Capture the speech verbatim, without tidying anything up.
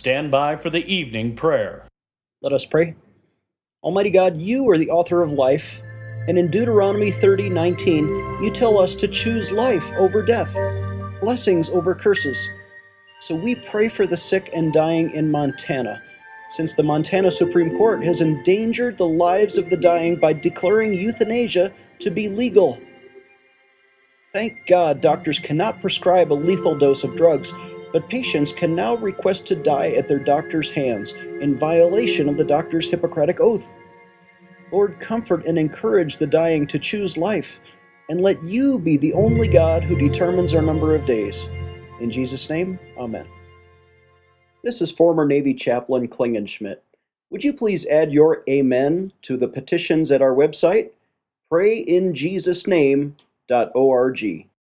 stand by for the evening prayer. Let us pray. Almighty God, you are the author of life, and in Deuteronomy thirty nineteen, you tell us to choose life over death, blessings over curses. So we pray for the sick and dying in Montana, since the Montana Supreme Court has endangered the lives of the dying by declaring euthanasia to be legal. Thank God doctors cannot prescribe a lethal dose of drugs, but patients can now request to die at their doctor's hands in violation of the doctor's Hippocratic oath. Lord, comfort and encourage the dying to choose life, and let you be the only God who determines our number of days. In Jesus' name, amen. This is former Navy Chaplain Klingenschmitt. Would you please add your amen to the petitions at our website, pray in jesus name dot org.